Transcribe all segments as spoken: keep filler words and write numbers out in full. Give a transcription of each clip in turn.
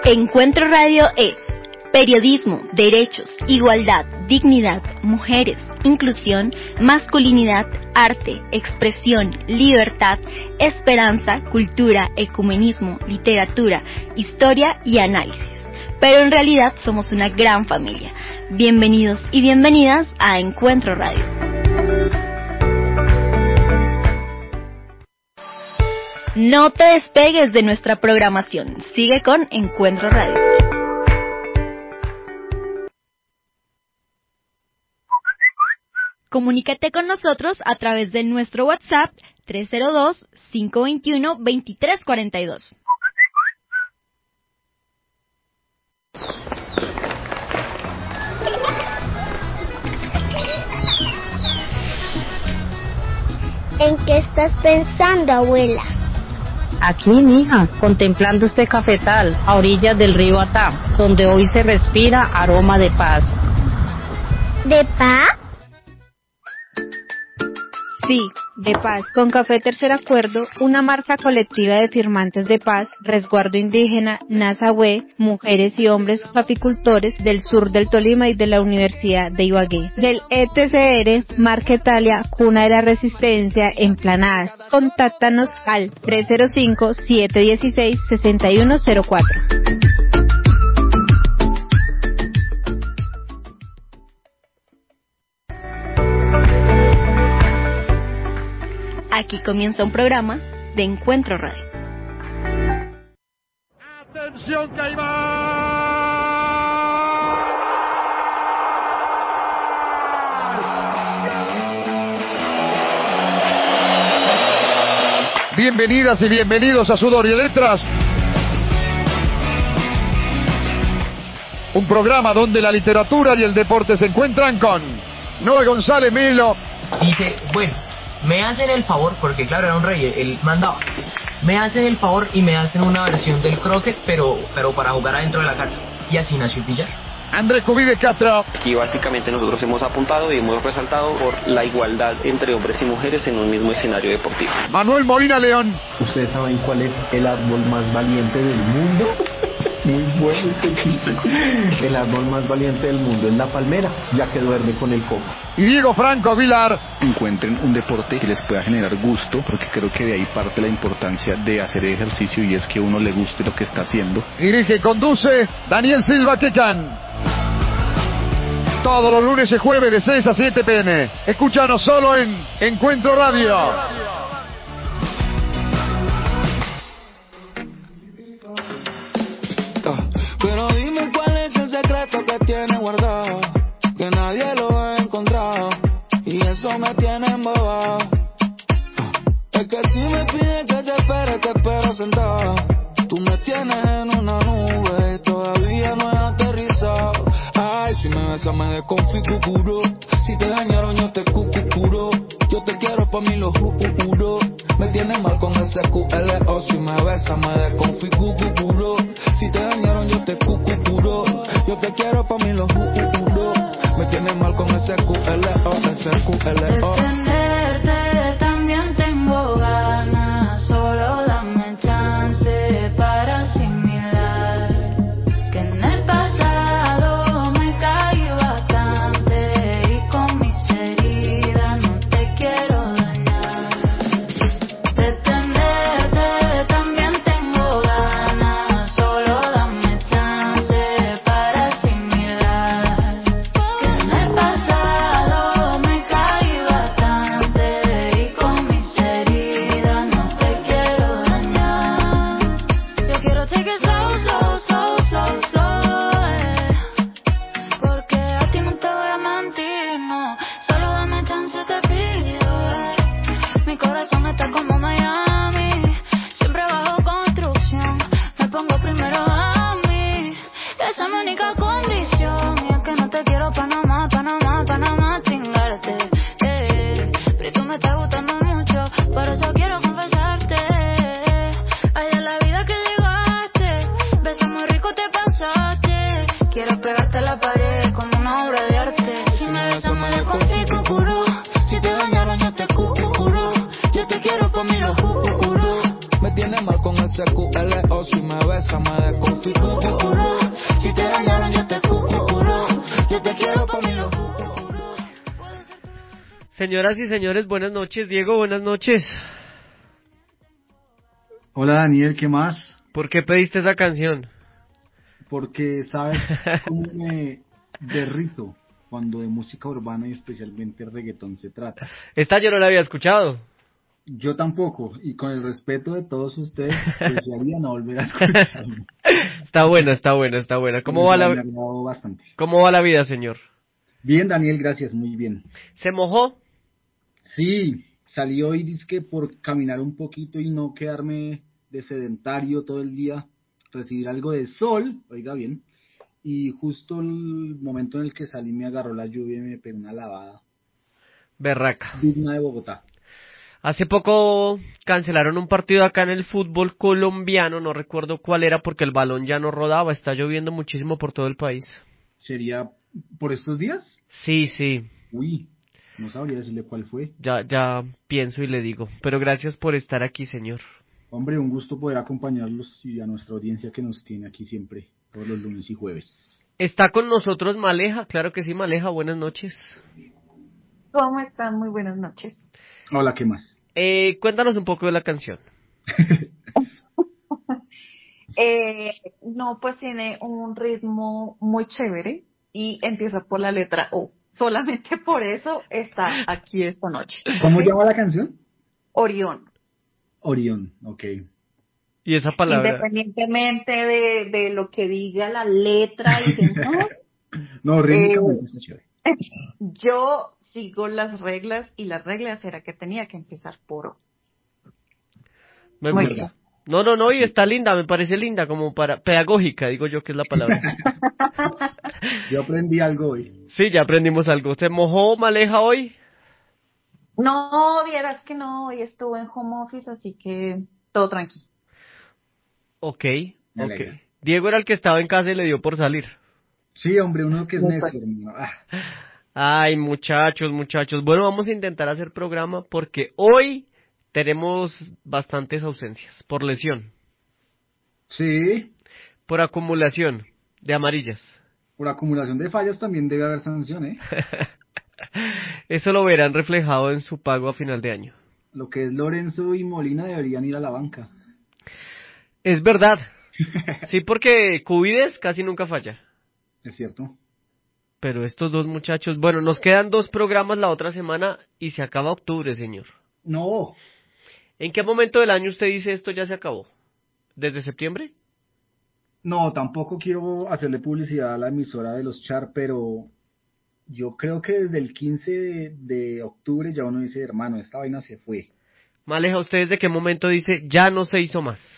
Encuentro Radio es periodismo, derechos, igualdad, dignidad, mujeres, inclusión, masculinidad, arte, expresión, libertad, esperanza, cultura, ecumenismo, literatura, historia y análisis. Pero en realidad somos una gran familia. Bienvenidos y bienvenidas a Encuentro Radio. No te despegues de nuestra programación. Sigue con Encuentro Radio. Comunícate con nosotros a través de nuestro WhatsApp tres cero dos, cinco dos uno, dos tres cuatro dos. ¿En qué estás pensando, abuela? Aquí, mija, contemplando este cafetal a orillas del río Atá, donde hoy se respira aroma de paz. ¿De paz? Sí, de paz. Con Café Tercer Acuerdo, una marca colectiva de firmantes de paz, resguardo indígena, Nazahue, mujeres y hombres caficultores del sur del Tolima y de la Universidad de Ibagué. Del E T C R, Marca Italia, cuna de la resistencia, en Planadas. Contáctanos al tres cero cinco, siete uno seis, seis uno cero cuatro. Aquí comienza un programa de Encuentro Radio. ¡Atención que ahí va! Bienvenidas y bienvenidos a Sudor y Letras. Un programa donde la literatura y el deporte se encuentran con Noé González Melo. Dice, bueno, me hacen el favor, porque claro, era un rey, él mandaba. Me hacen el favor y me hacen una versión del croquet, pero pero para jugar adentro de la casa. Y así nació el billar. Andrés Cubide Castro. Aquí básicamente nosotros hemos apuntado y hemos resaltado por la igualdad entre hombres y mujeres en un mismo escenario deportivo. Manuel Molina León. ¿Ustedes saben cuál es el árbol más valiente del mundo? Muy bueno este chiste. El árbol más valiente del mundo es la palmera, ya que duerme con el coco. Y Diego Franco Vilar. Encuentren un deporte que les pueda generar gusto, porque creo que de ahí parte la importancia de hacer ejercicio y es que uno le guste lo que está haciendo. Dirige y conduce Daniel Silva Quecan. Todos los lunes y jueves de seis a siete pm. Escúchanos solo en Encuentro Radio. Pero dime cuál es el secreto que tiene guardado, que nadie lo ha encontrado, y eso me tiene embobado. Es que si me pides que te espere, te espero sentado. Tú me tienes en una nube y todavía no he aterrizado. Ay, si me besas me desconfiguro, si te dañaron yo te cucucuro. Yo te quiero pa' mí lo juro. Me tienes mal con ese Q L O. Si me besas me desconfiguro, si te dañaron yo te cucucuro. Yo te quiero pa' mí lo juro. Me tienes mal con ese Q L O, ese Q L O. De tenerte también tengo ganas, solo dame chance para asimilar que en el pasado me caí bastante y con mis heridas no te quiero dañar. De tenerte también tengo ganas, solo dame chance para asimilar que en el pasado me caí bastante y con mis heridas no te quiero dañar. Yo quiero take it slow, slow, slow, slow, slow, eh. Porque a ti no te voy a mentir, no. Solo dame chance, te pido, eh. Mi corazón está como Miami, siempre bajo construcción. Me pongo primero a mí, esa es mi única condición. Y es que no te quiero pa' nada más, pa' nada más, pa' nada más chingarte, eh. Pero tú me estás gustando mucho, por eso quiero confesarte. Ay, de la vida que llegaste, besas muy rico te pasaste. Quiero pegarte a la pared como una obra de arte. Si me besas me desconfiguro, si te dañaron yo te curo. Yo te quiero pa' mí lo juro. Me tiene mal con ese Q L O. Si me besa me desconfiguro. Si te dañaron yo te curo. Yo te quiero pa' mi locura. Señoras y señores, buenas noches. Diego, buenas noches. Hola Daniel, ¿qué más? ¿Por qué pediste esa canción? Porque sabes cómo me derrito cuando de música urbana y especialmente reggaetón se trata. Esta yo no la había escuchado. Yo tampoco, y con el respeto de todos ustedes, desearía no volver a escucharlo. Está buena, está buena, está buena. ¿Cómo va la... Me ha agradado bastante. ¿Cómo va la vida, señor? Bien, Daniel, gracias, muy bien. ¿Se mojó? Sí, salí hoy dizque por caminar un poquito y no quedarme de sedentario todo el día, recibir algo de sol, oiga bien, y justo el momento en el que salí me agarró la lluvia y me pegó una lavada. Berraca. Digna de Bogotá. Hace poco cancelaron un partido acá en el fútbol colombiano, no recuerdo cuál era porque el balón ya no rodaba, está lloviendo muchísimo por todo el país. ¿Sería por estos días? Sí, sí. Uy, no sabría decirle cuál fue. Ya, ya pienso y le digo, pero gracias por estar aquí, señor. Hombre, un gusto poder acompañarlos y a nuestra audiencia que nos tiene aquí siempre, todos los lunes y jueves. Está con nosotros Maleja, claro que sí, Maleja, buenas noches. ¿Cómo están? Muy buenas noches. Hola, ¿qué más? Eh, cuéntanos un poco de la canción. eh, no, pues tiene un ritmo muy chévere y empieza por la letra O. Solamente por eso está aquí esta noche. ¿Cómo llama la canción? Orión. Orión, ok. Y esa palabra... Independientemente de, de lo que diga la letra y demás. No, rítmicamente eh, está chévere. Yo sigo las reglas y las reglas era que tenía que empezar por O. Me gusta. No, no, no, y está linda, me parece linda, como para pedagógica, digo yo que es la palabra. Yo aprendí algo hoy. Sí, ya aprendimos algo. ¿Se mojó Maleja hoy? No, vieras que no, hoy estuve en home office, así que todo tranquilo. Ok, ok. Diego era el que estaba en casa y le dio por salir. Sí, hombre, uno que es necio, hermano. Ah. Ay, muchachos, muchachos. Bueno, vamos a intentar hacer programa porque hoy tenemos bastantes ausencias por lesión. Sí. Por acumulación de amarillas. Por acumulación de fallas también debe haber sanción, ¿eh? Eso lo verán reflejado en su pago a final de año. Lo que es Lorenzo y Molina deberían ir a la banca. Es verdad. Sí, porque Cubides casi nunca falla. Es cierto. Pero estos dos muchachos, bueno, nos quedan dos programas la otra semana y se acaba octubre, señor. No. ¿En qué momento del año usted dice esto ya se acabó? ¿Desde septiembre? No, tampoco quiero hacerle publicidad a la emisora de los Char, pero yo creo que desde el quince de, de octubre ya uno dice, hermano, esta vaina se fue. Maleja, ¿usted desde qué momento dice ya no se hizo más?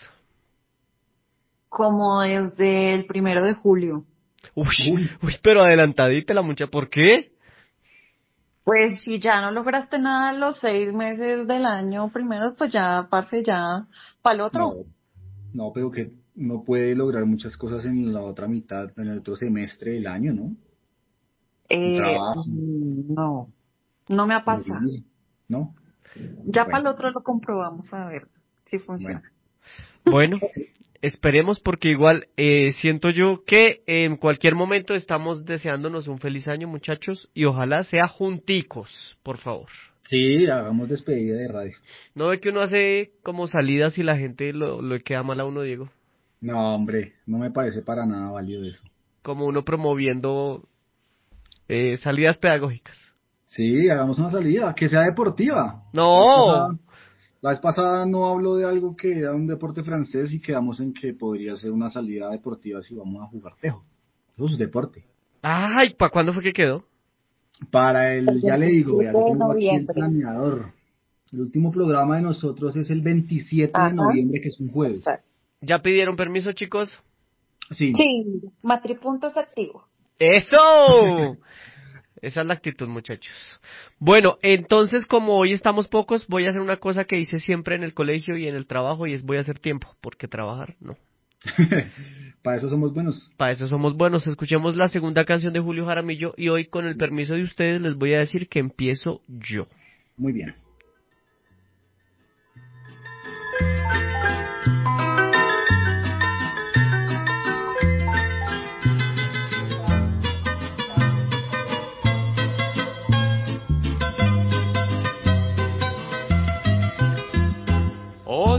Como desde el primero de julio. Uy, uy, uy, pero adelantadita la muchacha, ¿por qué? Pues si ya no lograste nada los seis meses del año primero, pues ya, parce, ya para el otro. No, no, pero que uno puede lograr muchas cosas en la otra mitad, en el otro semestre del año, ¿no? Eh, no, no me ha pasado. ¿No? Ya bueno. Para el otro lo comprobamos a ver si funciona. Bueno, esperemos porque igual eh, siento yo que en cualquier momento estamos deseándonos un feliz año, muchachos, y ojalá sea junticos, por favor. Sí, hagamos despedida de radio. ¿No ve que uno hace como salidas y la gente lo, lo queda mal a uno, Diego? No, hombre, no me parece para nada válido eso. Como uno promoviendo eh, salidas pedagógicas. Sí, hagamos una salida, que sea deportiva. No. La vez pasada no habló de algo que era un deporte francés y quedamos en que podría ser una salida deportiva si vamos a jugar tejo. Eso es deporte. Ay, ¿para cuándo fue que quedó? Para el, ya le digo, vea, yo tengo aquí el planeador. El último programa de nosotros es el veintisiete Ajá. de noviembre, que es un jueves. ¿Ya pidieron permiso, chicos? Sí. Sí, Matripuntos activo. ¡Eso! Esa es la actitud, muchachos. Bueno, entonces, como hoy estamos pocos, voy a hacer una cosa que hice siempre en el colegio y en el trabajo, y es voy a hacer tiempo, porque trabajar, no. Para eso somos buenos. Para eso somos buenos. Escuchemos la segunda canción de Julio Jaramillo, y hoy, con el permiso de ustedes, les voy a decir que empiezo yo. Muy bien.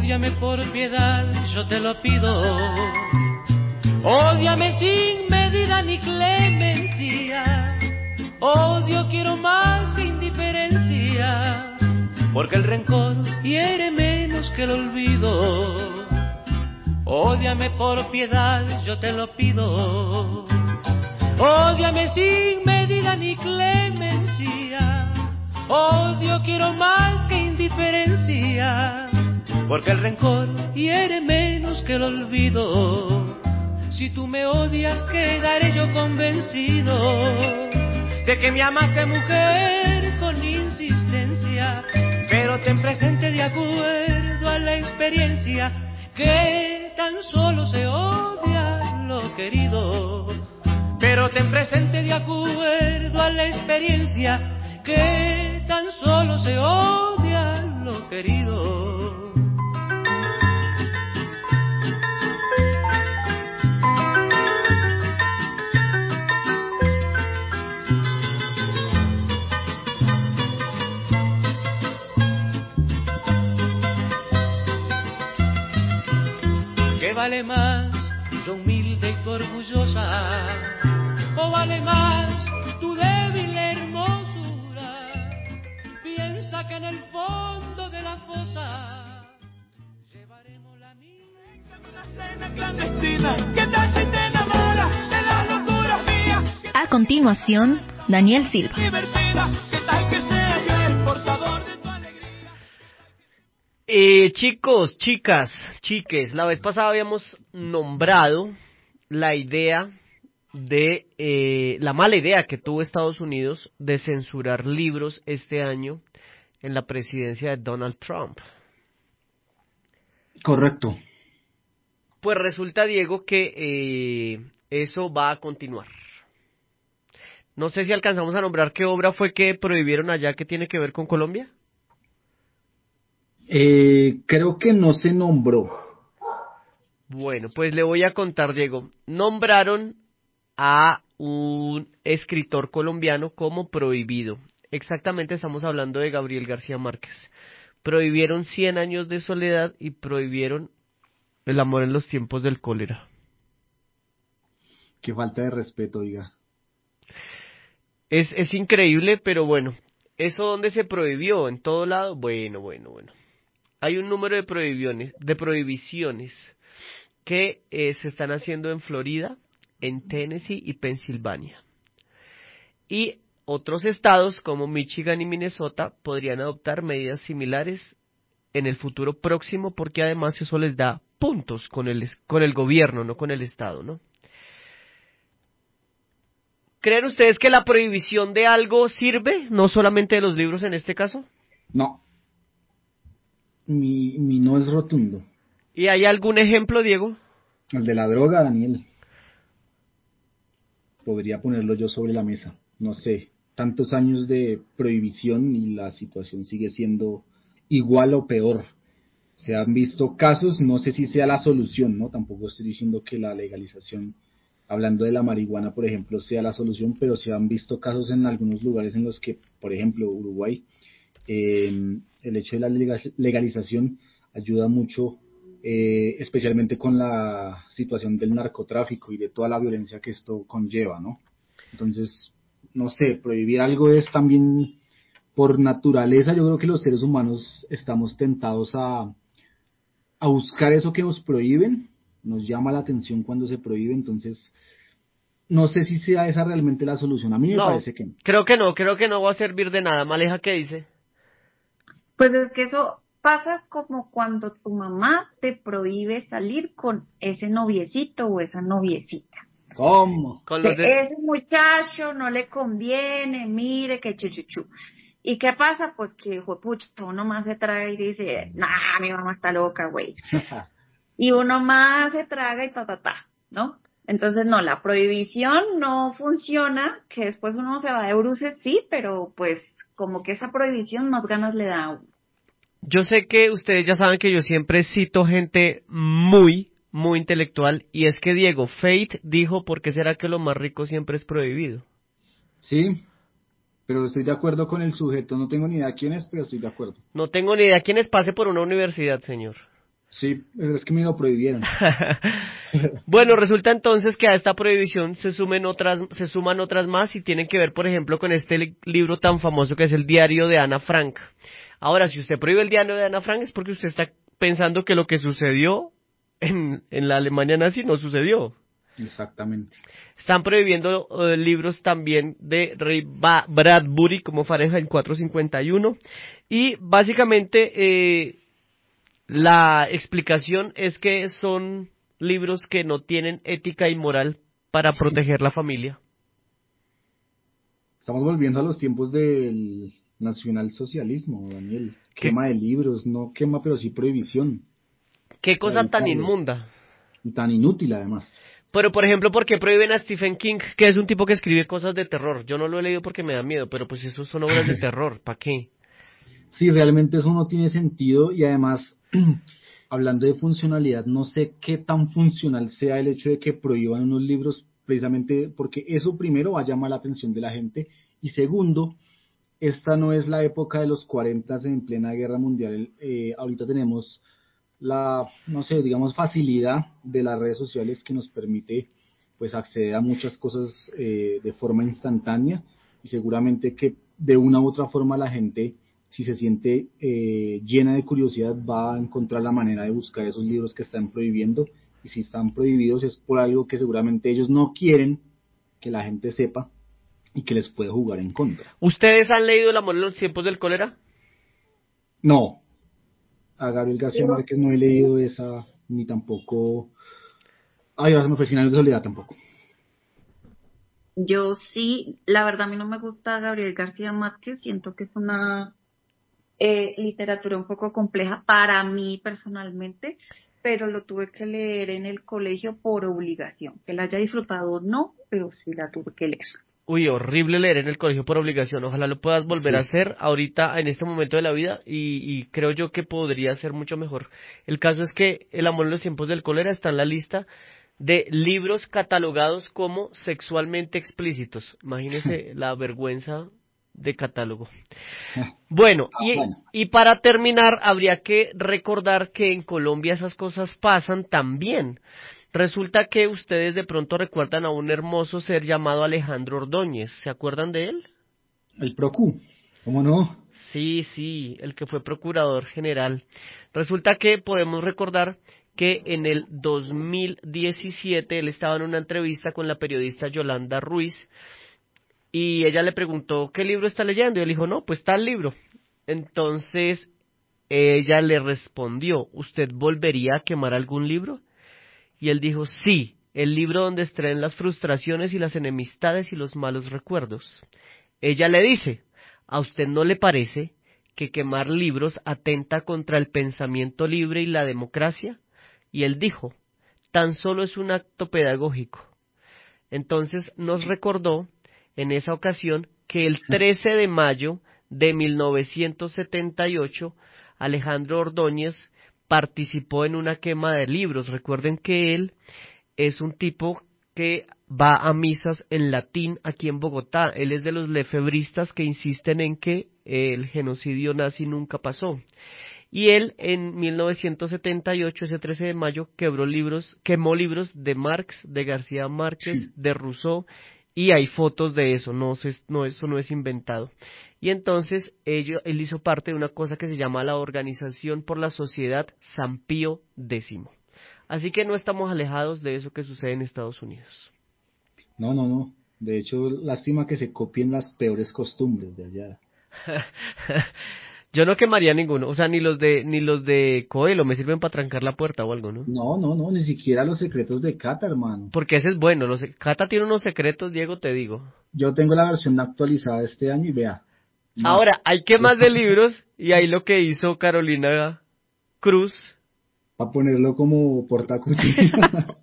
Ódiame por piedad, yo te lo pido. Ódiame sin medida ni clemencia. Odio quiero más que indiferencia, porque el rencor hiere menos que el olvido. Ódiame por piedad, yo te lo pido. Ódiame sin medida ni clemencia. Odio quiero más que indiferencia, porque el rencor hiere menos que el olvido. Si tú me odias, quedaré yo convencido de que me amaste, mujer, con insistencia. Pero ten presente, de acuerdo a la experiencia, que tan solo se odia lo querido. Pero ten presente, de acuerdo a la experiencia, que tan solo se odia lo querido. ¿Qué vale más, yo humilde y tu orgullosa? ¿O vale más tu débil hermosura? Piensa que en el fondo de la fosa llevaremos la niña. Una cena clandestina, ¿qué tal si te enamoras de la locura mía? A continuación, Daniel Silva. Divertida, ¿qué tal que sea yo el portador de tu alegría? Eh, chicos, chicas, chiques, la vez pasada habíamos nombrado la idea de eh, la mala idea que tuvo Estados Unidos de censurar libros este año en la presidencia de Donald Trump. Correcto. Pues resulta, Diego, que eh, eso va a continuar. No sé si alcanzamos a nombrar qué obra fue que prohibieron allá que tiene que ver con Colombia. Eh, creo que no se nombró. Bueno, pues le voy a contar, Diego. Nombraron a un escritor colombiano como prohibido. Exactamente, estamos hablando de Gabriel García Márquez. Prohibieron Cien años de soledad y prohibieron El amor en los tiempos del cólera. Qué falta de respeto, oiga. Es, es increíble, pero bueno, ¿eso dónde se prohibió? ¿En todo lado? Bueno, bueno, bueno. Hay un número de prohibiciones, de prohibiciones que eh, se están haciendo en Florida, en Tennessee y Pensilvania. Y otros estados como Michigan y Minnesota podrían adoptar medidas similares en el futuro próximo, porque además eso les da puntos con el, con el gobierno, no con el estado, ¿no? ¿Creen ustedes que la prohibición de algo sirve? No solamente de los libros en este caso. No. Mi, mi no es rotundo. ¿Y hay algún ejemplo, Diego? El de la droga, Daniel. Podría ponerlo yo sobre la mesa. No sé, tantos años de prohibición y la situación sigue siendo igual o peor. Se han visto casos, no sé si sea la solución, ¿no? Tampoco estoy diciendo que la legalización, hablando de la marihuana, por ejemplo, sea la solución, pero se han visto casos en algunos lugares en los que, por ejemplo, Uruguay, eh, el hecho de la legalización ayuda mucho, eh, especialmente con la situación del narcotráfico y de toda la violencia que esto conlleva, ¿no? Entonces, no sé, prohibir algo es también, por naturaleza, yo creo que los seres humanos estamos tentados a, a buscar eso que nos prohíben, nos llama la atención cuando se prohíbe, entonces no sé si sea esa realmente la solución. A mí me No, parece que no. Creo que no, creo que no va a servir de nada. Maleja, ¿qué dice? Pues es que eso pasa como cuando tu mamá te prohíbe salir con ese noviecito o esa noviecita. ¿Cómo? Con Que los de... ese muchacho no le conviene, mire que chuchuchu. ¿Y qué pasa? Pues que, hijo de pucha, uno más se traga y dice, nah, mi mamá está loca, güey. Y uno más se traga y ta, ta, ta, ¿no? Entonces, no, la prohibición no funciona, que después uno se va de bruces, sí, pero pues como que esa prohibición más ganas le da a uno. Yo sé que ustedes ya saben que yo siempre cito gente muy, muy intelectual, y es que Diego, Fate dijo, ¿por qué será que lo más rico siempre es prohibido? Sí, pero estoy de acuerdo con el sujeto, no tengo ni idea quién es, pero estoy de acuerdo. No tengo ni idea quién es, pase por una universidad, señor. Sí, es que me lo prohibieron. Bueno, resulta entonces que a esta prohibición se sumen otras, se suman otras más y tienen que ver, por ejemplo, con este li- libro tan famoso que es el Diario de Ana Frank. Ahora, si usted prohíbe el Diario de Ana Frank es porque usted está pensando que lo que sucedió en, en la Alemania nazi no sucedió. Exactamente. Están prohibiendo uh, libros también de Ray Ba- Bradbury como Fahrenheit cuatrocientos cincuenta y uno y básicamente eh, la explicación es que son libros que no tienen ética y moral para proteger la familia. Estamos volviendo a los tiempos del nacionalsocialismo, Daniel. Quema de libros, no quema, pero sí prohibición. Qué cosa Para tan evitarlo. inmunda. Y tan inútil, además. Pero, por ejemplo, ¿por qué prohíben a Stephen King, que es un tipo que escribe cosas de terror? Yo no lo he leído porque me da miedo, pero pues eso son obras de terror, ¿para qué? Sí, realmente eso no tiene sentido y además, hablando de funcionalidad, no sé qué tan funcional sea el hecho de que prohíban unos libros precisamente porque eso primero va a llamar la atención de la gente y segundo, esta no es la época de los cuarenta en plena guerra mundial, eh, ahorita tenemos la, no sé, digamos facilidad de las redes sociales que nos permite pues acceder a muchas cosas eh, de forma instantánea y seguramente que de una u otra forma la gente si se siente eh, llena de curiosidad va a encontrar la manera de buscar esos libros que están prohibiendo y si están prohibidos es por algo que seguramente ellos no quieren que la gente sepa y que les puede jugar en contra. ¿Ustedes han leído El amor en los tiempos del cólera? No, a Gabriel García Márquez no he leído esa, ni tampoco... Ay, ahora se me fue Cien años de soledad tampoco. Yo sí, la verdad a mí no me gusta Gabriel García Márquez, siento que es una eh, literatura un poco compleja para mí personalmente, pero lo tuve que leer en el colegio por obligación. Que la haya disfrutado no, pero sí la tuve que leer. Uy, horrible leer en el colegio por obligación. Ojalá lo puedas volver Sí. a hacer ahorita, en este momento de la vida, y, y creo yo que podría ser mucho mejor. El caso es que El amor en los tiempos del cólera está en la lista de libros catalogados como sexualmente explícitos. Imagínese la vergüenza de catálogo. Bueno, y, y para terminar, habría que recordar que en Colombia esas cosas pasan también. Resulta que ustedes de pronto recuerdan a un hermoso ser llamado Alejandro Ordóñez. ¿Se acuerdan de él? El Procu, ¿cómo no? Sí, sí, el que fue procurador general. Resulta que podemos recordar que en el dos mil diecisiete él estaba en una entrevista con la periodista Yolanda Ruiz y ella le preguntó ¿qué libro está leyendo? Y él dijo, no, pues tal libro. Entonces ella le respondió, ¿usted volvería a quemar algún libro? Y él dijo, sí, el libro donde extraen las frustraciones y las enemistades y los malos recuerdos. Ella le dice, ¿a usted no le parece que quemar libros atenta contra el pensamiento libre y la democracia? Y él dijo, tan solo es un acto pedagógico. Entonces nos recordó en esa ocasión que el trece de mayo de mil novecientos setenta y ocho Alejandro Ordóñez participó en una quema de libros. Recuerden que él es un tipo que va a misas en latín aquí en Bogotá. Él es de los lefebristas que insisten en que el genocidio nazi nunca pasó. Y él en mil novecientos setenta y ocho, ese trece de mayo, quebró libros, quemó libros de Marx, de García Márquez, sí. de Rousseau, y hay fotos de eso, no, se, no eso no es inventado. Y entonces ello, él hizo parte de una cosa que se llama la Organización por la Sociedad San Pío X. Así que no estamos alejados de eso que sucede en Estados Unidos. No, no, no. De hecho, lástima que se copien las peores costumbres de allá. Yo no quemaría ninguno, o sea, ni los de ni los de Coelho me sirven para trancar la puerta o algo, ¿no? No, no, no, ni siquiera los secretos de Cata, hermano. Porque ese es bueno, los Cata tiene unos secretos, Diego, te digo. Yo tengo la versión actualizada este año y vea. No. Ahora, hay quemas de libros y ahí lo que hizo Carolina Cruz. Para ponerlo como portacuchillos.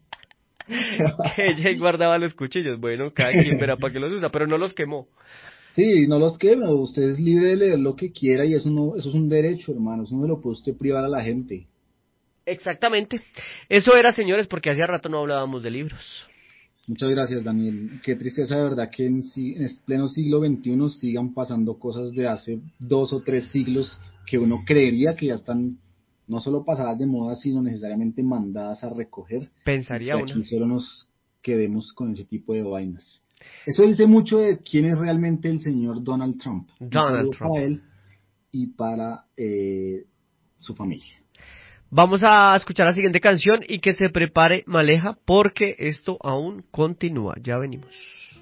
Que ella guardaba los cuchillos, bueno, cada quien verá para qué los usa, pero no los quemó. Sí, no los quema, usted es libre de leer lo que quiera y eso no, eso es un derecho, hermano, eso no lo puede usted privar a la gente. Exactamente, eso era, señores, porque hacía rato no hablábamos de libros. Muchas gracias, Daniel, qué tristeza de verdad que en, en pleno siglo veintiuno sigan pasando cosas de hace dos o tres siglos que uno creería que ya están no solo pasadas de moda, sino necesariamente mandadas a recoger. Pensaría que uno. aquí solo nos quedemos con ese tipo de vainas. Eso dice mucho de quién es realmente el señor Donald Trump. Donald Un saludo Trump. para él y para eh, su familia. Vamos a escuchar la siguiente canción y que se prepare Maleja porque esto aún continúa. Ya venimos.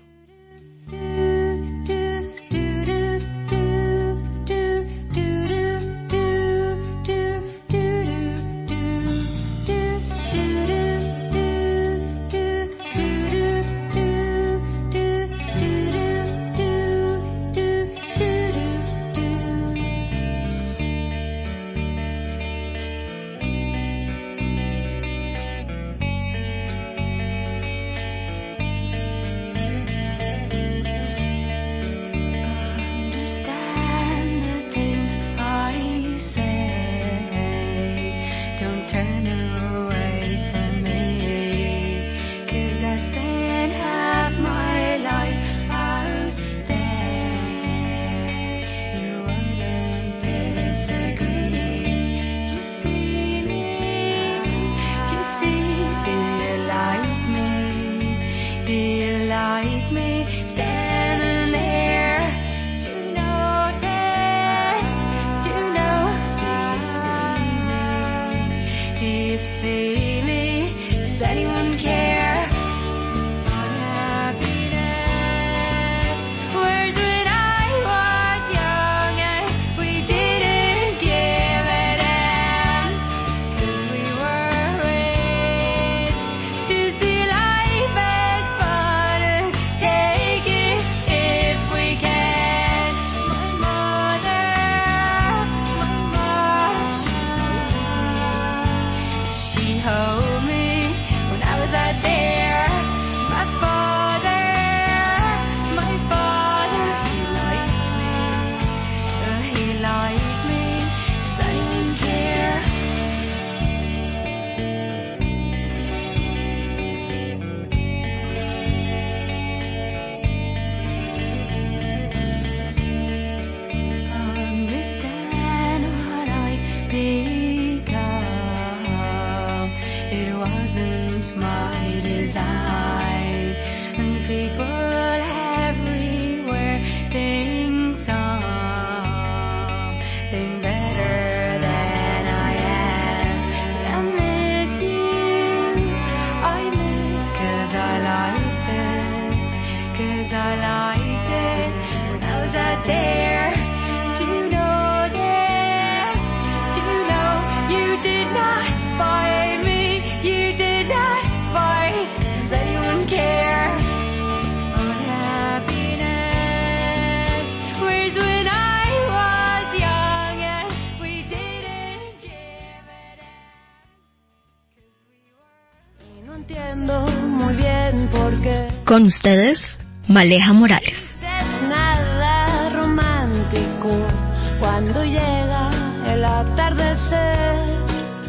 Con ustedes, Maleja Morales. Es nada romántico cuando llega el atardecer.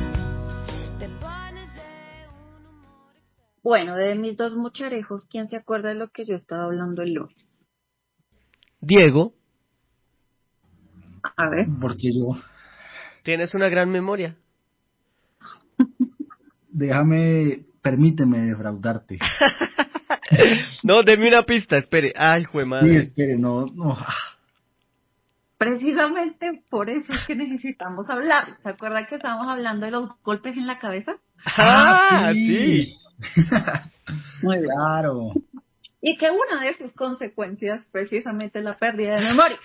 Te pones de un humor. Bueno, de mis dos mucherejos, ¿quién se acuerda de lo que yo estaba hablando el lunes? Diego. A ver. Porque yo... Tienes una gran memoria. Déjame, permíteme defraudarte. No, deme una pista, espere. Ay, jue madre. Sí, espere, no, no. Precisamente por eso es que necesitamos hablar. ¿Se acuerda que estábamos hablando de los golpes en la cabeza? Ah, sí. Muy bien. Claro. Y que una de sus consecuencias precisamente es la pérdida de memoria.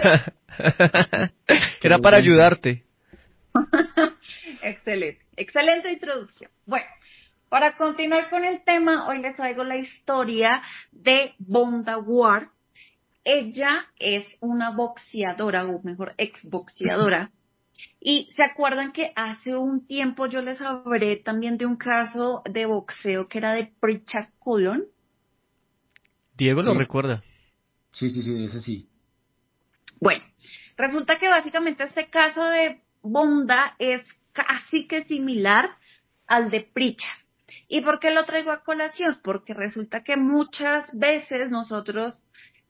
Era para ayudarte. Excelente, excelente introducción. Bueno, para continuar con el tema, hoy les traigo la historia de Bonda Ward. Ella es una boxeadora, o mejor, exboxeadora. Y se acuerdan que hace un tiempo yo les hablé también de un caso de boxeo que era de Pritchard Cullen. Diego lo Sí. recuerda. Sí, sí, sí, ese sí. Bueno, resulta que básicamente este caso de Bonda es casi que similar al de Pritchard. ¿Y por qué lo traigo a colación? Porque resulta que muchas veces nosotros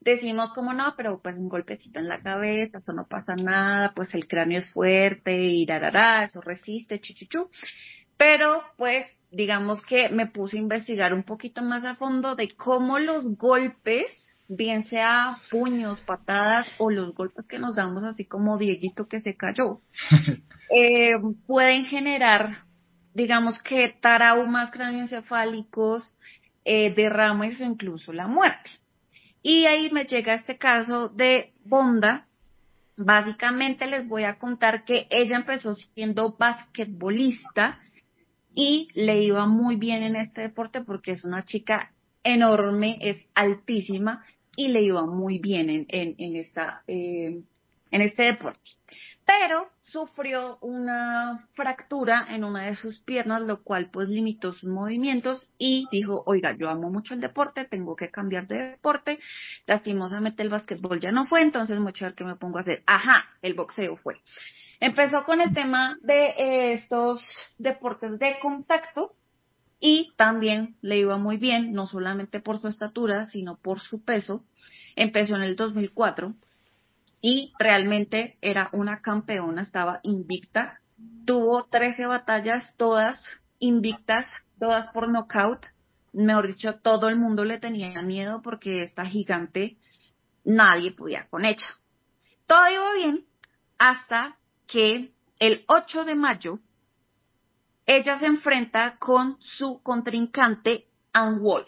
decimos como no, pero pues un golpecito en la cabeza, eso no pasa nada, pues el cráneo es fuerte y rarará, eso resiste, chuchuchu. Pero pues digamos que me puse a investigar un poquito más a fondo de cómo los golpes, bien sea puños, patadas o los golpes que nos damos así como Dieguito que se cayó, eh, pueden generar, digamos que traumas cráneoencefálicos, eh, derrames o incluso la muerte. Y ahí me llega este caso de Bonda. Básicamente les voy a contar que ella empezó siendo basquetbolista y le iba muy bien en este deporte porque es una chica enorme, es altísima y le iba muy bien en, en, en, esta, eh, en este deporte. Pero sufrió una fractura en una de sus piernas, lo cual pues limitó sus movimientos y dijo, oiga, yo amo mucho el deporte, tengo que cambiar de deporte. Lastimosamente el básquetbol ya no fue, entonces mucho a ver qué me pongo a hacer. Ajá, el boxeo fue. Empezó con el tema de eh, estos deportes de contacto y también le iba muy bien, no solamente por su estatura, sino por su peso. Empezó en el dos mil cuatro. Y realmente era una campeona, estaba invicta. Tuvo trece batallas, todas invictas, todas por nocaut. Mejor dicho, todo el mundo le tenía miedo porque esta gigante nadie podía con ella. Todo iba bien hasta que el ocho de mayo ella se enfrenta con su contrincante Ann Wolf.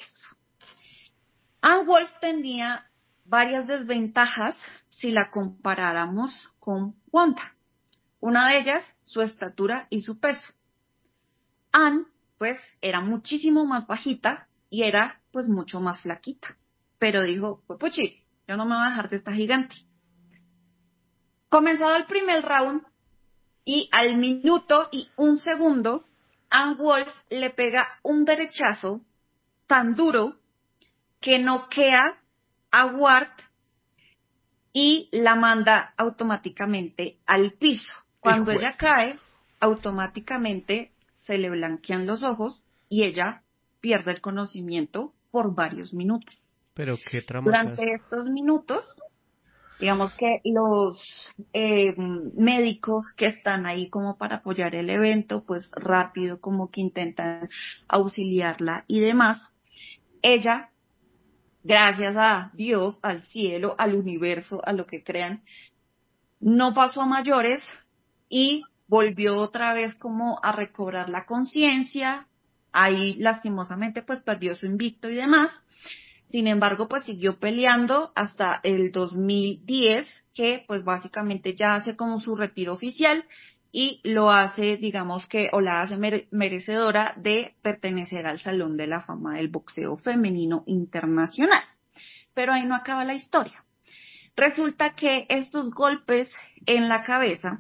Ann Wolf tenía varias desventajas si la comparáramos con Wanda. Una de ellas, su estatura y su peso. Ann, pues, era muchísimo más bajita y era, pues, mucho más flaquita. Pero dijo, pues, puchis, yo no me voy a dejar de esta gigante. Comenzado el primer round y al minuto y un segundo, Ann Wolf le pega un derechazo tan duro que noquea a Ward y la manda automáticamente al piso. Cuando Hijo. ella cae, automáticamente se le blanquean los ojos y ella pierde el conocimiento por varios minutos. Pero qué trama. Durante estos minutos, digamos que los eh, médicos que están ahí como para apoyar el evento, pues rápido como que intentan auxiliarla y demás. Ella, gracias a Dios, al cielo, al universo, a lo que crean, no pasó a mayores y volvió otra vez como a recobrar la conciencia. Ahí lastimosamente pues perdió su invicto y demás. Sin embargo, pues siguió peleando hasta el dos mil diez, que pues básicamente ya hace como su retiro oficial y lo hace, digamos que, o la hace mere- merecedora de pertenecer al Salón de la Fama del Boxeo Femenino Internacional. Pero ahí no acaba la historia. Resulta que estos golpes en la cabeza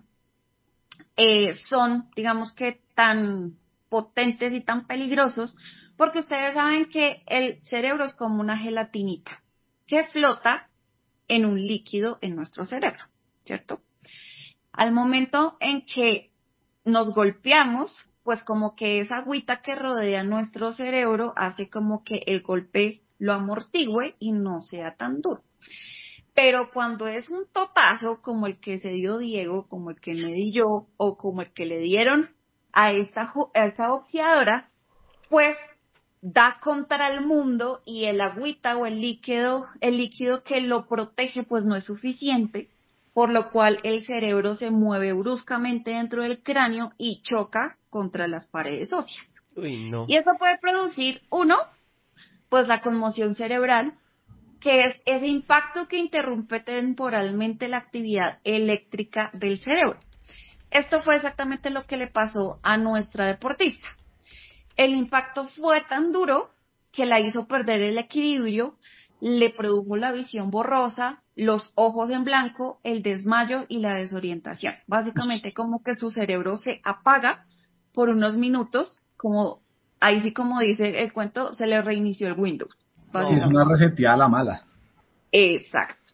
eh, son, digamos que, tan potentes y tan peligrosos porque ustedes saben que el cerebro es como una gelatinita que flota en un líquido en nuestro cerebro, ¿cierto? Al momento en que nos golpeamos, pues como que esa agüita que rodea nuestro cerebro hace como que el golpe lo amortigüe y no sea tan duro. Pero cuando es un topazo como el que se dio Diego, como el que me di yo, o como el que le dieron a esta, a esta boxeadora, pues da contra el mundo y el agüita o el líquido, el líquido que lo protege pues no es suficiente, por lo cual el cerebro se mueve bruscamente dentro del cráneo y choca contra las paredes óseas. Uy, no. Y eso puede producir, uno, pues la conmoción cerebral, que es ese impacto que interrumpe temporalmente la actividad eléctrica del cerebro. Esto fue exactamente lo que le pasó a nuestra deportista. El impacto fue tan duro que la hizo perder el equilibrio, le produjo la visión borrosa, los ojos en blanco, el desmayo y la desorientación. Básicamente como que su cerebro se apaga por unos minutos, como ahí sí como dice el cuento, se le reinició el Windows. Sí, es una reseteada a la mala. Exacto.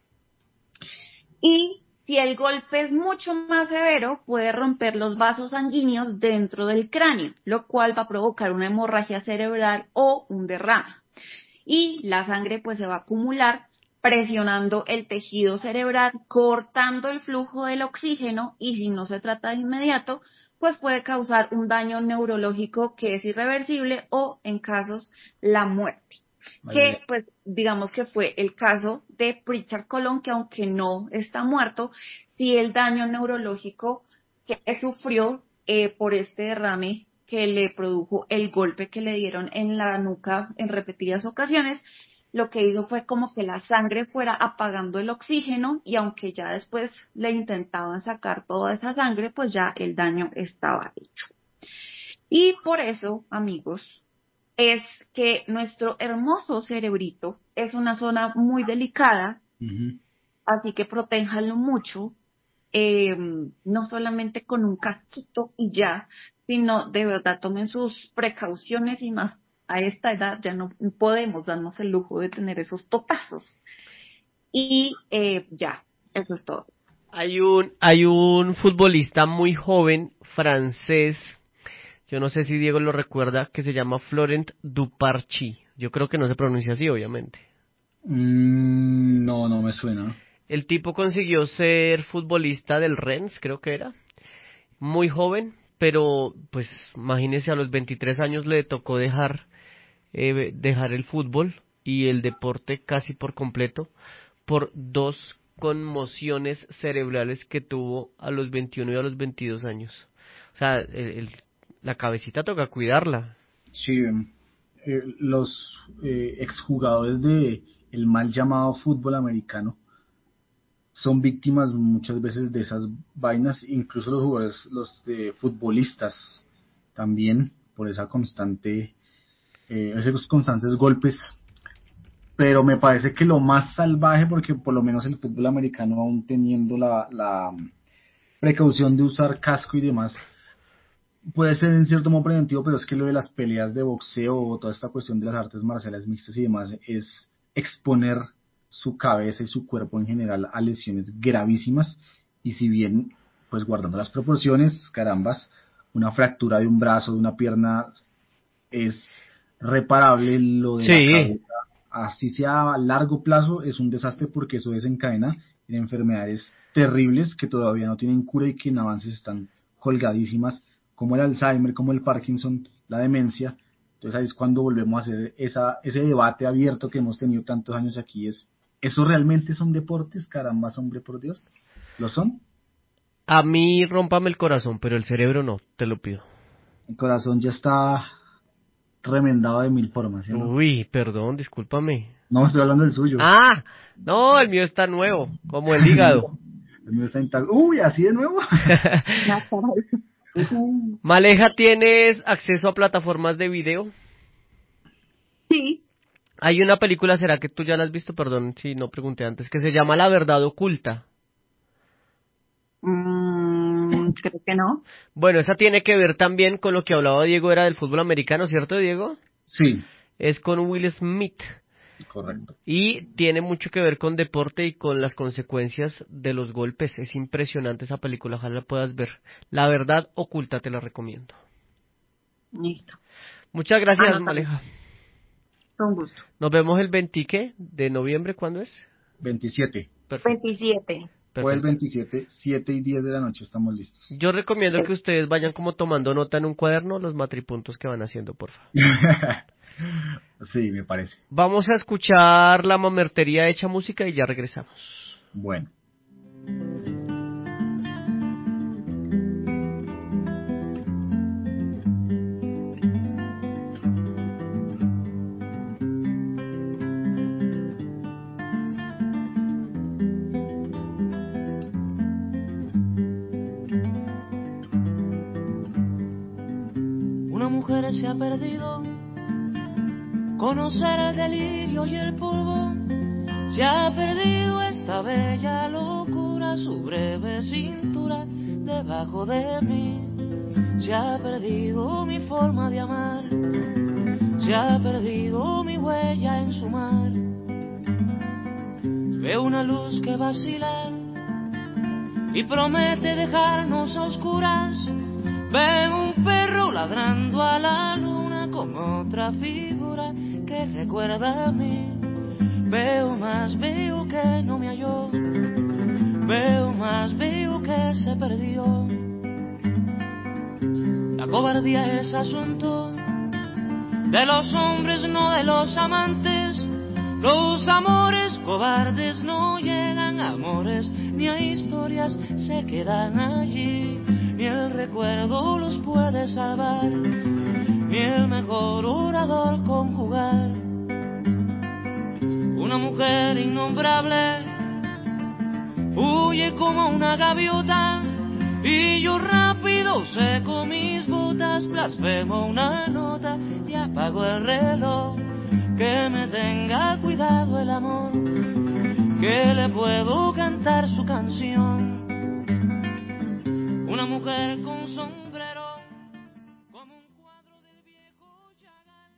Y si el golpe es mucho más severo, puede romper los vasos sanguíneos dentro del cráneo, lo cual va a provocar una hemorragia cerebral o un derrame. Y la sangre pues se va a acumular presionando el tejido cerebral, cortando el flujo del oxígeno y si no se trata de inmediato, pues puede causar un daño neurológico que es irreversible o en casos la muerte. Vale. Que pues digamos que fue el caso de Pritchard Colón, que aunque no está muerto, sí el daño neurológico que sufrió eh, por este derrame que le produjo el golpe que le dieron en la nuca en repetidas ocasiones, lo que hizo fue como que la sangre fuera apagando el oxígeno y aunque ya después le intentaban sacar toda esa sangre, pues ya el daño estaba hecho. Y por eso, amigos, es que nuestro hermoso cerebrito es una zona muy delicada, Uh-huh. así que protéjanlo mucho, eh, no solamente con un casquito y ya, sino de verdad tomen sus precauciones y más a esta edad ya no podemos darnos el lujo de tener esos totazos. Y eh, ya, eso es todo. Hay un, hay un futbolista muy joven, francés, yo no sé si Diego lo recuerda, que se llama Florent Duparchi. Yo creo que no se pronuncia así, obviamente. Mm, no, no me suena. El tipo consiguió ser futbolista del Rennes, creo que era, muy joven, pero pues imagínese, a los veintitrés años le tocó dejar, eh, dejar el fútbol y el deporte casi por completo por dos conmociones cerebrales que tuvo a los veintiuno y a los veintidós años. O sea, el, el, la cabecita toca cuidarla. Sí, eh, los eh, exjugadores de el mal llamado fútbol americano son víctimas muchas veces de esas vainas, incluso los jugadores, los de futbolistas también, por esa constante, eh, esos constantes golpes. Pero me parece que lo más salvaje, porque por lo menos el fútbol americano, aún teniendo la, la precaución de usar casco y demás, puede ser en cierto modo preventivo, pero es que lo de las peleas de boxeo o toda esta cuestión de las artes marciales mixtas y demás es exponer su cabeza y su cuerpo en general a lesiones gravísimas, y si bien, pues guardando las proporciones, carambas, una fractura de un brazo, de una pierna es reparable, lo de Sí. la cabeza, así sea a largo plazo, es un desastre porque eso desencadena en enfermedades terribles que todavía no tienen cura y que en avances están colgadísimas, como el Alzheimer, como el Parkinson, la demencia. Entonces ahí es cuando volvemos a hacer esa, ese debate abierto que hemos tenido tantos años aquí, es, ¿eso realmente son deportes? Caramba, hombre, por Dios, ¿lo son? A mí rómpame el corazón, pero el cerebro no, te lo pido. El corazón ya está remendado de mil formas, ¿sí, no? Uy, perdón, discúlpame. No, estoy hablando del suyo. Ah, no, el mío está nuevo, como el hígado. El mío está intacto. Uy, ¿así de nuevo? Maleja, ¿tienes acceso a plataformas de video? Sí. Hay una película, ¿será que tú ya la has visto? Perdón si no pregunté antes, que se llama La Verdad Oculta. Mm, creo que no. Bueno, esa tiene que ver también con lo que hablaba Diego, era del fútbol americano, ¿cierto, Diego? Sí. Es con Will Smith. Correcto. Y tiene mucho que ver con deporte y con las consecuencias de los golpes. Es impresionante esa película, ojalá la puedas ver. La Verdad Oculta, te la recomiendo. Listo. Muchas gracias, Anotado. Maleja. Con gusto. Nos vemos el veinte, ¿qué? ¿De noviembre? ¿Cuándo es? veintisiete. Perfecto. veintisiete. Fue el veintisiete, siete y diez de la noche, estamos listos. Yo recomiendo que ustedes vayan como tomando nota en un cuaderno los matripuntos que van haciendo, por favor. Sí, me parece. Vamos a escuchar La Mamertería Hecha Música y ya regresamos. Bueno. Una mujer se ha perdido, conocer el delirio y el polvo, se ha perdido esta bella locura, su breve cintura debajo de mí, se ha perdido mi forma de amar, se ha perdido mi huella en su mar. Veo una luz que vacila y promete dejarnos a oscuras. Veo un perro ladrando a la luna con otra figura que recuerda a mí. Veo más, veo que no me halló. Veo más, veo que se perdió. La cobardía es asunto de los hombres, no de los amantes. Los amores cobardes no llegan a amores, ni a historias se quedan allí. Ni el recuerdo los puede salvar, ni el mejor orador conjugar. Una mujer innombrable huye como una gaviota, y yo rápido seco mis botas, blasfemo una nota y apago el reloj. Que me tenga cuidado el amor, que le puedo cantar su canción. Una mujer con sombrero, como un cuadro del viejo Chagall.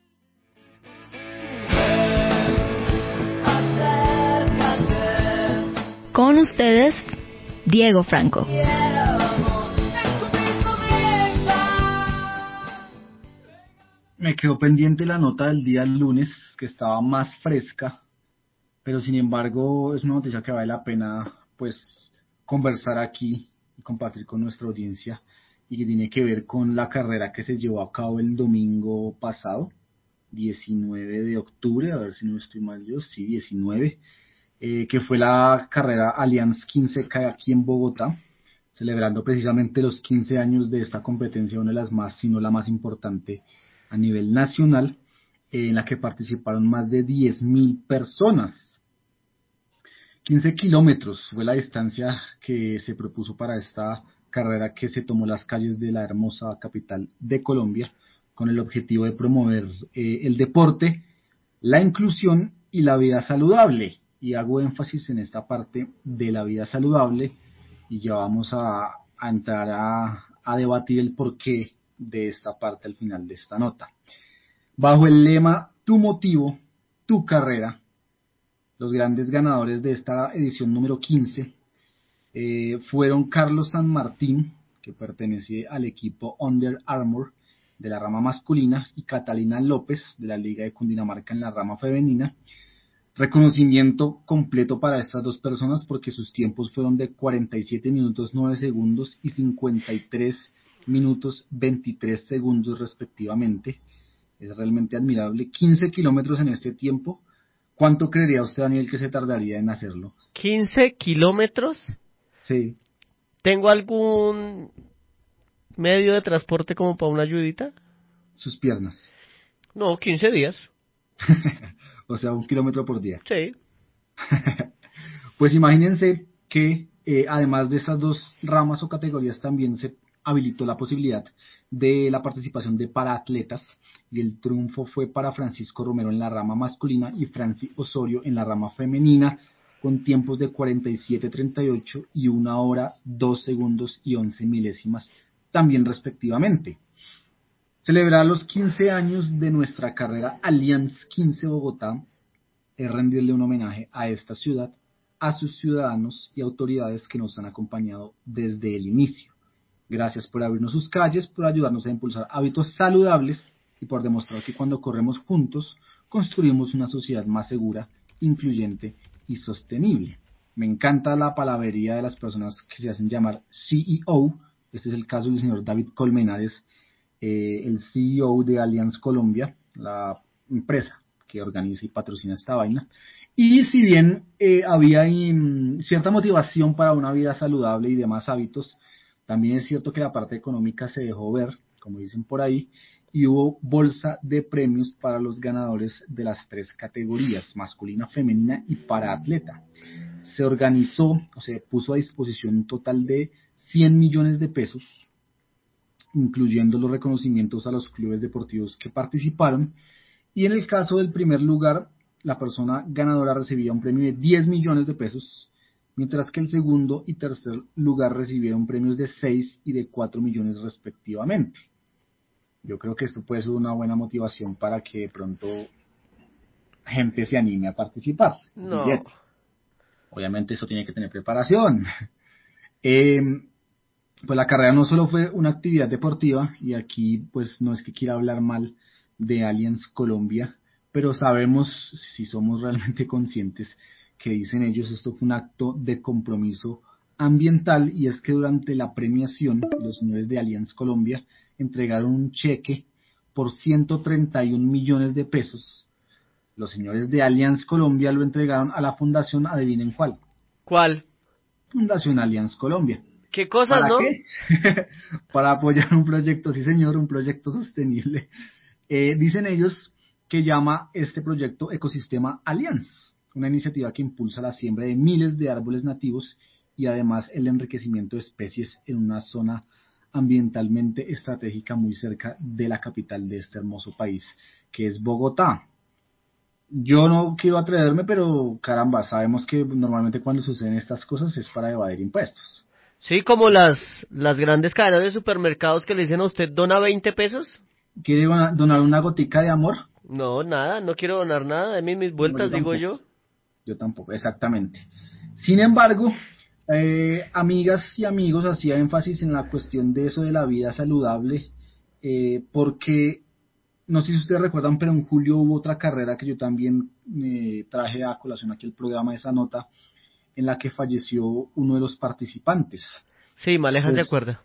Acércate. Con ustedes, Diego Franco. Me quedó pendiente la nota del día lunes, que estaba más fresca, pero sin embargo es una noticia que vale la pena pues conversar aquí y compartir con nuestra audiencia, y que tiene que ver con la carrera que se llevó a cabo el domingo pasado, diecinueve de octubre, a ver si no estoy mal yo, sí, diecinueve, eh, que fue la carrera Allianz quince K aquí en Bogotá, celebrando precisamente los quince años de esta competencia, una de las más, si no la más importante a nivel nacional, eh, en la que participaron más de diez mil personas. quince kilómetros fue la distancia que se propuso para esta carrera, que se tomó las calles de la hermosa capital de Colombia, con el objetivo de promover eh, el deporte, la inclusión y la vida saludable. Y hago énfasis en esta parte de la vida saludable, y ya vamos a, a entrar a, a debatir el porqué de esta parte al final de esta nota. Bajo el lema Tu motivo, tu carrera, los grandes ganadores de esta edición número quince eh, fueron Carlos San Martín, que pertenece al equipo Under Armour de la rama masculina, y Catalina López de la Liga de Cundinamarca en la rama femenina. Reconocimiento completo para estas dos personas, porque sus tiempos fueron de cuarenta y siete minutos nueve segundos y cincuenta y tres minutos veintitrés segundos respectivamente. Es realmente admirable. quince kilómetros en este tiempo. ¿Cuánto creería usted, Daniel, que se tardaría en hacerlo? ¿quince kilómetros? Sí. ¿Tengo algún medio de transporte como para una ayudita? Sus piernas. No, quince días. O sea, un kilómetro por día. Sí. Pues imagínense que eh, además de estas dos ramas o categorías, también se habilitó la posibilidad de la participación de paraatletas, y el triunfo fue para Francisco Romero en la rama masculina y Franci Osorio en la rama femenina, con tiempos de cuarenta y siete treinta y ocho y una hora dos segundos y once milésimas también respectivamente. Celebrar los quince años de nuestra carrera Allianz quince Bogotá es rendirle un homenaje a esta ciudad, a sus ciudadanos y autoridades que nos han acompañado desde el inicio. Gracias por abrirnos sus calles, por ayudarnos a impulsar hábitos saludables y por demostrar que cuando corremos juntos construimos una sociedad más segura, incluyente y sostenible. Me encanta la palabrería de las personas que se hacen llamar C E O. Este es el caso del señor David Colmenares, eh, el C E O de Allianz Colombia, la empresa que organiza y patrocina esta vaina. Y si bien eh, había um, cierta motivación para una vida saludable y demás hábitos, también es cierto que la parte económica se dejó ver, como dicen por ahí, y hubo bolsa de premios para los ganadores de las tres categorías, masculina, femenina y para atleta. Se organizó, o se puso a disposición un total de cien millones de pesos, incluyendo los reconocimientos a los clubes deportivos que participaron, y en el caso del primer lugar, la persona ganadora recibía un premio de diez millones de pesos, mientras que el segundo y tercer lugar recibieron premios de seis y de cuatro millones respectivamente. Yo creo que esto puede ser una buena motivación para que de pronto gente se anime a participar. No. Billete. Obviamente eso tiene que tener preparación. Eh, pues la carrera no solo fue una actividad deportiva, y aquí pues no es que quiera hablar mal de Allianz Colombia, pero sabemos, si somos realmente conscientes, que dicen ellos, esto fue un acto de compromiso ambiental, y es que durante la premiación los señores de Allianz Colombia entregaron un cheque por ciento treinta y un millones de pesos. Los señores de Allianz Colombia lo entregaron a la fundación, adivinen cuál. ¿Cuál? Fundación Allianz Colombia. ¿Qué cosas, ¿Para no? qué? Para apoyar un proyecto, sí señor, un proyecto sostenible. Eh, dicen ellos que llama este proyecto Ecosistema Allianz, una iniciativa que impulsa la siembra de miles de árboles nativos y además el enriquecimiento de especies en una zona ambientalmente estratégica muy cerca de la capital de este hermoso país, que es Bogotá. Yo no quiero atreverme, pero caramba, sabemos que normalmente cuando suceden estas cosas es para evadir impuestos. Sí, como las, las grandes cadenas de supermercados que le dicen a usted, ¿dona veinte pesos? ¿Quiere donar una gotica de amor? No, nada, no quiero donar nada, de mí mis vueltas, No, yo digo tampoco. yo. Yo tampoco, exactamente. Sin embargo, eh, amigas y amigos, hacía énfasis en la cuestión de eso de la vida saludable, eh, porque, no sé si ustedes recuerdan, pero en julio hubo otra carrera que yo también eh, traje a colación aquí el programa, esa nota, en la que falleció uno de los participantes. Sí, Malejas Pues, de acuerdo.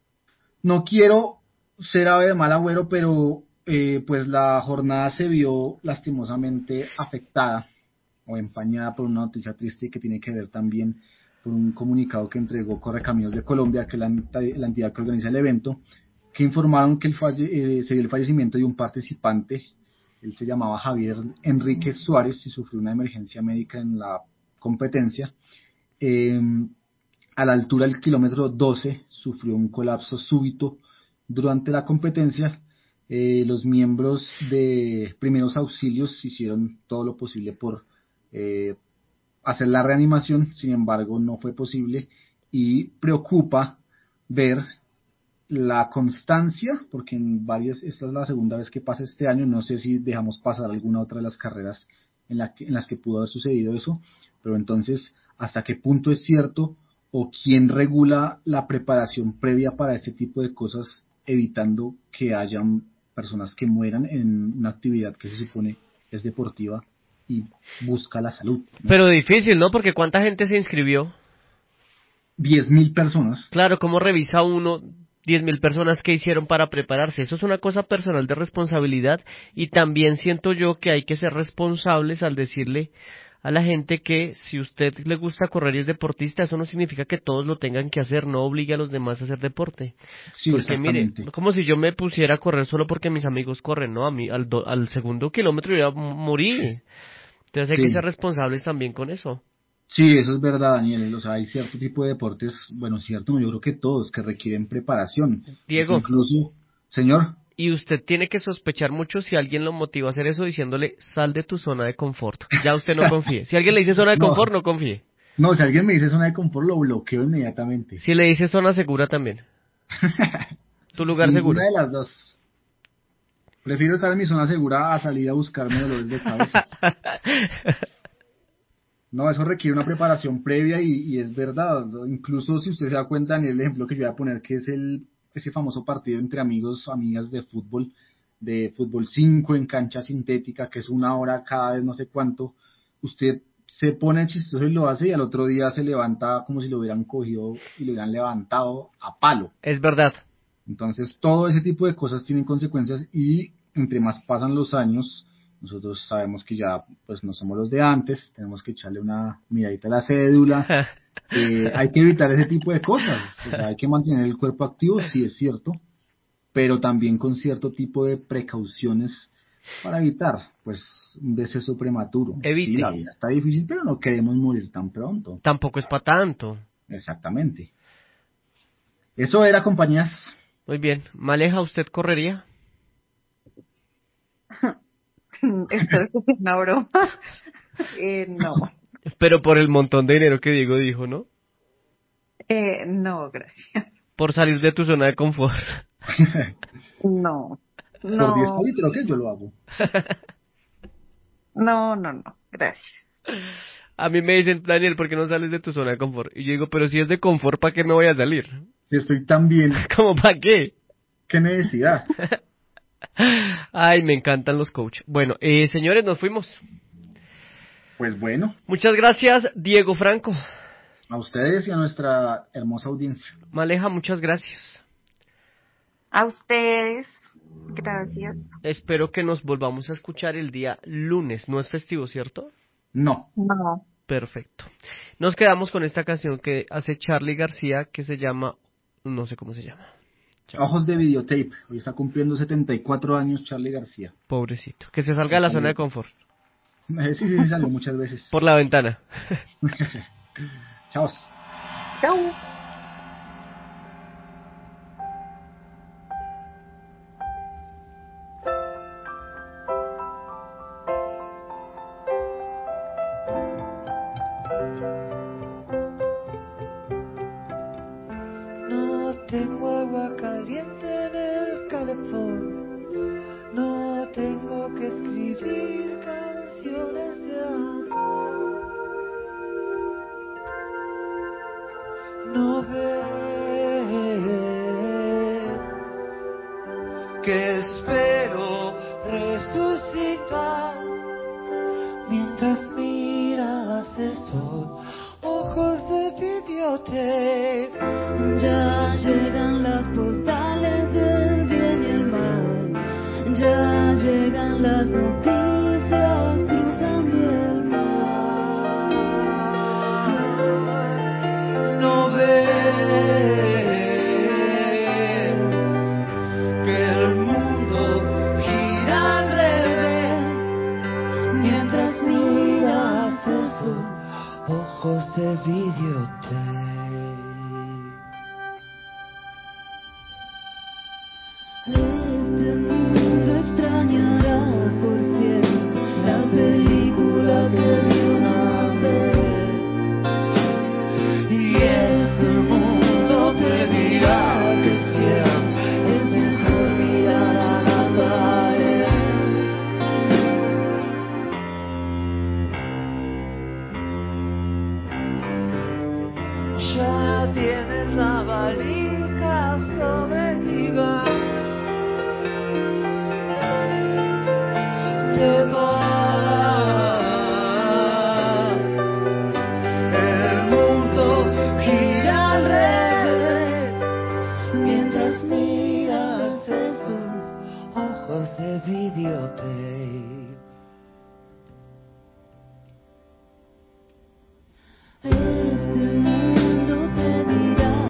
No quiero ser ave de mal agüero, pero eh, pues la jornada se vio lastimosamente afectada o empañada por una noticia triste que tiene que ver también por un comunicado que entregó Correcaminos de Colombia, que es la, la entidad que organiza el evento, que informaron que el falle, eh, se dio el fallecimiento de un participante. Él se llamaba Javier Enríquez Suárez y sufrió una emergencia médica en la competencia. Eh, a la altura del kilómetro doce sufrió un colapso súbito durante la competencia. Eh, los miembros de primeros auxilios hicieron todo lo posible por eh, hacer la reanimación, sin embargo no fue posible, y preocupa ver la constancia, porque en varias, esta es la segunda vez que pasa este año, no sé si dejamos pasar alguna otra de las carreras en, la que, en las que pudo haber sucedido eso, pero entonces, ¿hasta qué punto es cierto o quién regula la preparación previa para este tipo de cosas, evitando que hayan personas que mueran en una actividad que se supone es deportiva y busca la salud, ¿no? Pero difícil, ¿no? Porque ¿cuánta gente se inscribió? diez mil personas. Claro, ¿cómo revisa uno diez mil personas que hicieron para prepararse? Eso es una cosa personal de responsabilidad, y también siento yo que hay que ser responsables al decirle a la gente que si usted le gusta correr y es deportista, eso no significa que todos lo tengan que hacer, no obligue a los demás a hacer deporte. Sí, porque mire, exactamente. como si yo me pusiera a correr solo porque mis amigos corren, ¿no? A mí, al, do, al segundo kilómetro yo ya morí. Entonces hay Sí. que ser responsables también con eso. Sí, eso es verdad, Daniel. O sea, hay cierto tipo de deportes, bueno, cierto, no, yo creo que todos, que requieren preparación. Diego. Incluso, señor. Y usted tiene que sospechar mucho si alguien lo motiva a hacer eso diciéndole, sal de tu zona de confort. Ya usted no confíe. Si alguien le dice zona de No. confort, no confíe. No, si alguien me dice zona de confort, lo bloqueo inmediatamente. Si le dice zona segura también. Tu lugar seguro. Ninguna de las dos. Prefiero estar en mi zona segura a salir a buscarme dolores de cabeza. No, eso requiere una preparación previa y, y es verdad. Incluso si usted se da cuenta en el ejemplo que yo voy a poner, que es el ese famoso partido entre amigos, amigas de fútbol, de fútbol cinco en cancha sintética, que es una hora cada vez no sé cuánto, usted se pone chistoso y lo hace, y al otro día se levanta como si lo hubieran cogido y lo hubieran levantado a palo. Es verdad. Entonces todo ese tipo de cosas tienen consecuencias, y entre más pasan los años, nosotros sabemos que ya pues no somos los de antes, tenemos que echarle una miradita a la cédula. Eh, hay que evitar ese tipo de cosas, o sea, hay que mantener el cuerpo activo, sí es cierto, pero también con cierto tipo de precauciones para evitar pues un deceso prematuro. Evite. Sí, la vida está difícil, pero no queremos morir tan pronto. Tampoco es para tanto. Exactamente. Eso era, compañías. Muy bien. Maleja, ¿usted correría? Espero que sea una broma. eh, no. Pero por el montón de dinero que Diego dijo, ¿no? Eh, no, gracias. Por salir de tu zona de confort. No. Por No. diez litros que yo lo hago. No, no, no. Gracias. A mí me dicen, Daniel, ¿por qué no sales de tu zona de confort? Y yo digo, pero si es de confort, ¿para qué me voy a salir? Si estoy tan bien. ¿Cómo para qué? ¿Qué necesidad? Ay, me encantan los coach. Bueno, eh, señores, nos fuimos. Pues bueno. Muchas gracias, Diego Franco. A ustedes y a nuestra hermosa audiencia. Maleja, muchas gracias. A ustedes, gracias. Espero que nos volvamos a escuchar el día lunes. ¿No es festivo, cierto? No. No. Perfecto. Nos quedamos con esta canción que hace Charly García, que se llama, no sé cómo se llama. Chao. Ojos de videotape. Hoy está cumpliendo setenta y cuatro años Charly García. Pobrecito. Que se salga de la zona de confort. Sí, sí, sí, salió muchas veces. Por la ventana. Chao. Chao. No tengo agua caliente en el calefón. No tengo que escribir canciones de amor. No ves que espero resucitar mientras miras el sol. Ojos de videotape. Ya llegan las postales del bien y el mal. Ya llegan las noticias cruzando el mar. No ves que el mundo gira al revés mientras miras esos ojos de videotape. Este mundo extrañará por siempre la película que vio una vez. Y este mundo te dirá que siempre es mejor mirar a la pared. Ya tienes la valija sobre el diván. Te vas. El mundo gira al revés mientras miras esos ojos de videotape.